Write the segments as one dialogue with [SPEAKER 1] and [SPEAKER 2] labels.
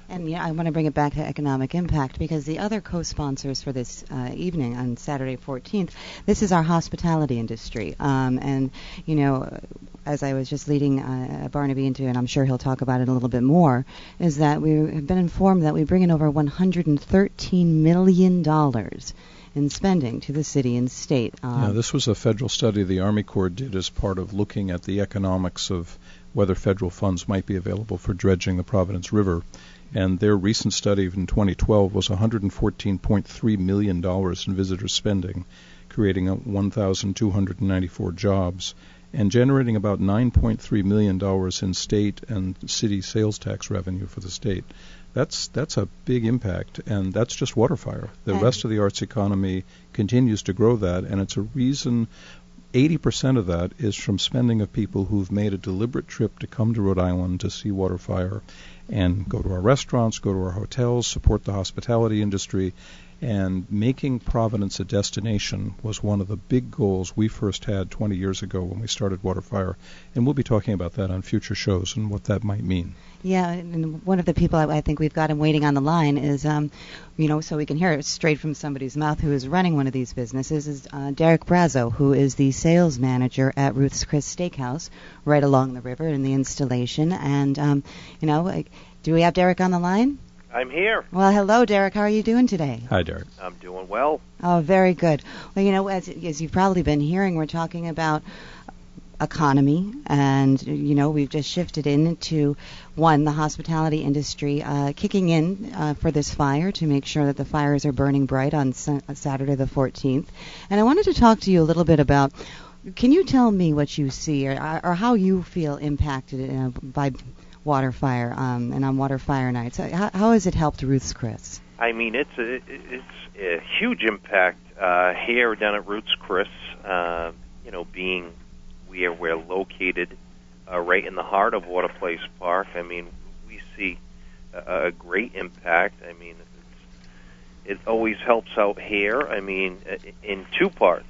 [SPEAKER 1] And I want to bring it back to economic impact because the other co-sponsors for this evening on Saturday 14th, this is our hospitality industry. And, as I was just leading Barnaby into, and I'm sure he'll talk about it a little bit more, is that we have been informed that we bring in over $113 million in spending to the city and state.
[SPEAKER 2] This was a federal study the Army Corps did as part of looking at the economics of whether federal funds might be available for dredging the Providence River. And their recent study in 2012 was $114.3 million in visitor spending, creating 1,294 jobs, and generating about $9.3 million in state and city sales tax revenue for the state. That's a big impact, and that's just Waterfire. The rest of the arts economy continues to grow that, and it's a reason 80% of that is from spending of people who've made a deliberate trip to come to Rhode Island to see Waterfire and go to our restaurants, go to our hotels, support the hospitality industry. And making Providence a destination was one of the big goals we first had 20 years ago when we started Waterfire. And we'll be talking about that on future shows and what that might mean.
[SPEAKER 1] Yeah, and one of the people I think we've got him waiting on the line is, so we can hear it straight from somebody's mouth who is running one of these businesses, is Derek Brazo, who is the sales manager at Ruth's Chris Steakhouse right along the river in the installation. And, do we have Derek on the line?
[SPEAKER 3] I'm here.
[SPEAKER 1] Well, hello, Derek. How are you doing today?
[SPEAKER 2] Hi, Derek.
[SPEAKER 3] I'm doing well.
[SPEAKER 1] Oh, very good. Well, as you've probably been hearing, we're talking about economy, and, we've just shifted into, the hospitality industry kicking in for this fire to make sure that the fires are burning bright on Saturday the 14th. And I wanted to talk to you a little bit about, can you tell me what you see or how you feel impacted by Waterfire and on Waterfire nights? How has it helped Ruth's Chris?
[SPEAKER 3] I mean, it's a huge impact here down at Ruth's Chris. Being where we're located, right in the heart of Waterplace Park. I mean, we see a great impact. I mean, it always helps out here. I mean, in two parts.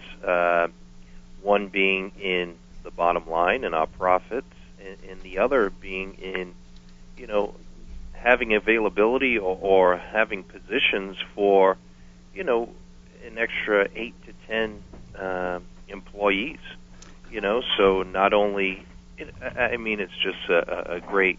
[SPEAKER 3] One being in the bottom line and our profits, and the other being in, having availability or having positions for, an extra 8 to 10 employees. So not only, it's just a great,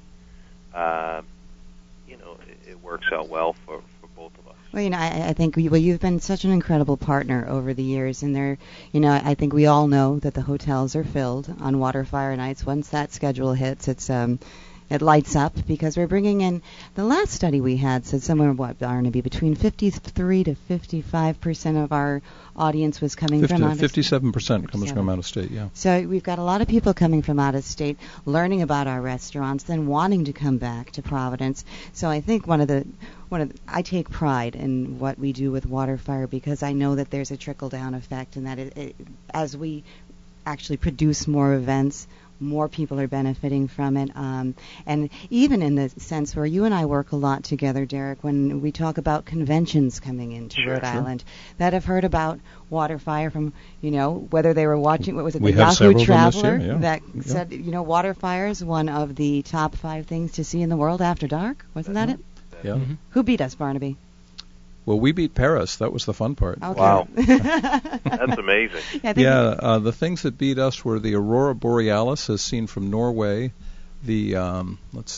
[SPEAKER 3] it works out well for both of us.
[SPEAKER 1] Well, I think you've been such an incredible partner over the years, and I think we all know that the hotels are filled on Waterfire nights. Once that schedule hits, it lights up because we're bringing in, the last study we had said somewhere, Barnaby, between 53 to 55% of our audience was coming from out of state.
[SPEAKER 2] 57% comes from out of state, yeah.
[SPEAKER 1] So we've got a lot of people coming from out of state, learning about our restaurants, then wanting to come back to Providence. So I think I take pride in what we do with Waterfire because I know that there's a trickle-down effect and that as we actually produce more events, more people are benefiting from it. And even in the sense where you and I work a lot together, Derek, when we talk about conventions coming into Rhode Island that have heard about Waterfire from, whether they were watching, what was it, the Yahoo Traveler that said, Waterfire is one of the top 5 things to see in the world after dark. Wasn't that it?
[SPEAKER 2] Yeah. Mm-hmm.
[SPEAKER 1] Who beat us, Barnaby?
[SPEAKER 2] Well, we beat Paris. That was the fun part.
[SPEAKER 1] Okay.
[SPEAKER 3] Wow. That's amazing.
[SPEAKER 2] The things that beat us were the Aurora Borealis as seen from Norway. The, trying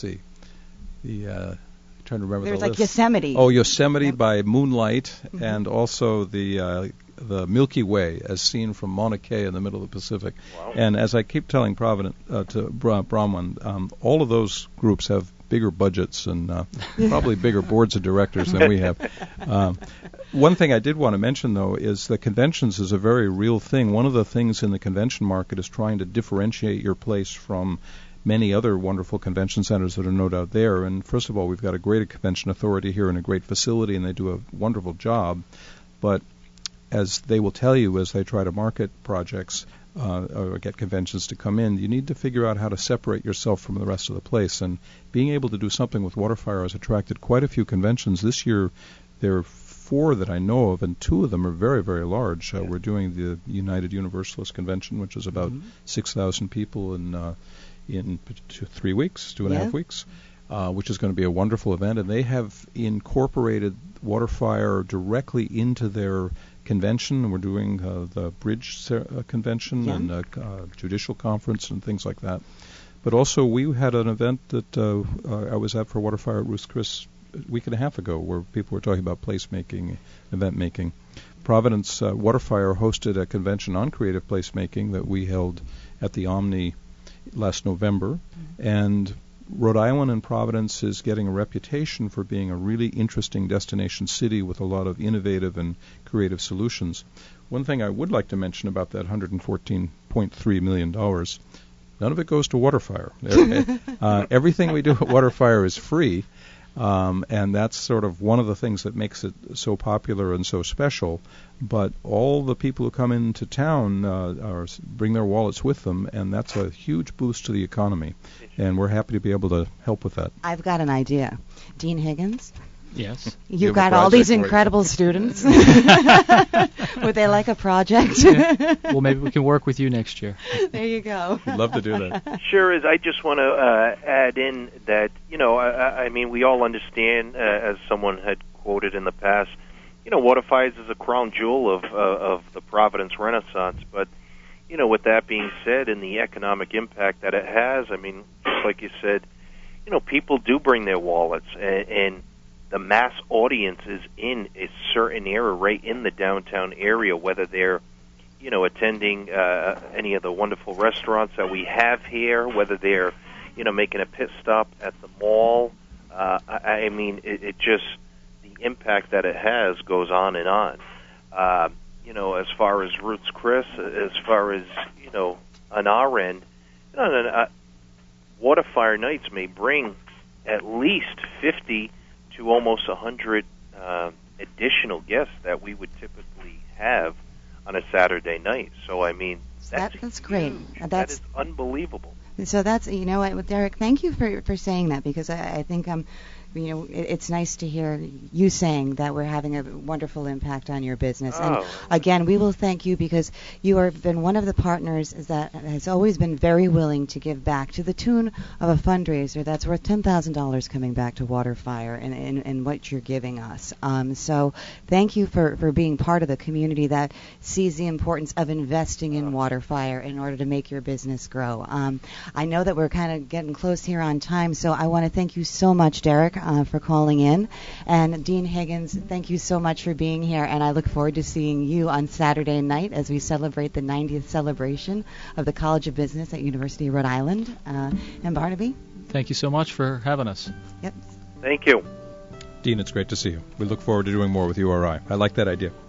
[SPEAKER 2] to remember
[SPEAKER 1] There's
[SPEAKER 2] the list.
[SPEAKER 1] Yosemite.
[SPEAKER 2] Oh, Yosemite by moonlight, and also the Milky Way as seen from Mauna Kea in the middle of the Pacific.
[SPEAKER 3] Wow.
[SPEAKER 2] And as I keep telling to Bronwyn, all of those groups have bigger budgets and probably bigger boards of directors than we have. One thing I did want to mention, though, is that conventions is a very real thing. One of the things in the convention market is trying to differentiate your place from many other wonderful convention centers that are no doubt there. And first of all, we've got a great convention authority here and a great facility, and they do a wonderful job. But as they will tell you as they try to market projects, or get conventions to come in, you need to figure out how to separate yourself from the rest of the place. And being able to do something with Waterfire has attracted quite a few conventions. This year, there are 4 that I know of, and 2 of them are very, very large. We're doing the United Universalist Convention, which is about 6,000 people in 3 weeks, 2.5 weeks. which is going to be a wonderful event, and they have incorporated WaterFire directly into their convention. We're doing the bridge convention and judicial conference and things like that. But also, we had an event that I was at for WaterFire at Ruth's Chris a week and a half ago, where people were talking about placemaking, event making. Providence WaterFire hosted a convention on creative placemaking that we held at the Omni last November, and Rhode Island and Providence is getting a reputation for being a really interesting destination city with a lot of innovative and creative solutions. One thing I would like to mention about that $114.3 million, none of it goes to WaterFire. Everything we do at WaterFire is free, and that's sort of one of the things that makes it so popular and so special. But all the people who come into town bring their wallets with them, and that's a huge boost to the economy. And we're happy to be able to help with that.
[SPEAKER 1] I've got an idea. Dean Higgins?
[SPEAKER 4] Yes.
[SPEAKER 1] You've got all these incredible students. Would they like a project?
[SPEAKER 4] Yeah. Well, maybe we can work with you next year.
[SPEAKER 1] There you go.
[SPEAKER 2] We'd love to do that.
[SPEAKER 3] Sure is. I just want to add in that, I mean, we all understand, as someone had quoted in the past, WaterFire is a crown jewel of the Providence Renaissance. But, with that being said, and the economic impact that it has, I mean, just like you said, people do bring their wallets, and the mass audience is in a certain area, right in the downtown area, whether they're, attending any of the wonderful restaurants that we have here, whether they're, making a pit stop at the mall. I mean, it just, the impact that it has goes on and on. As far as Ruth's Chris, as far as, on our end, WaterFire nights may bring at least 50 to almost 100 additional guests that we would typically have on a Saturday night. So, I mean, that's
[SPEAKER 1] great.
[SPEAKER 3] That is unbelievable.
[SPEAKER 1] So that's, Derek, thank you for saying that, because I think it's nice to hear you saying that we're having a wonderful impact on your business. And again, we will thank you, because you have been one of the partners that has always been very willing to give back to the tune of a fundraiser that's worth $10,000 coming back to WaterFire and what you're giving us. So thank you for being part of the community that sees the importance of investing in WaterFire in order to make your business grow. I know that we're kind of getting close here on time, so I want to thank you so much, Derek, for calling in. And Dean Higgins, thank you so much for being here, and I look forward to seeing you on Saturday night as we celebrate the 90th celebration of the College of Business at University of Rhode Island. And Barnaby?
[SPEAKER 4] Thank you so much for having us.
[SPEAKER 1] Yep.
[SPEAKER 3] Thank you.
[SPEAKER 2] Dean, it's great to see you. We look forward to doing more with URI. I like that idea.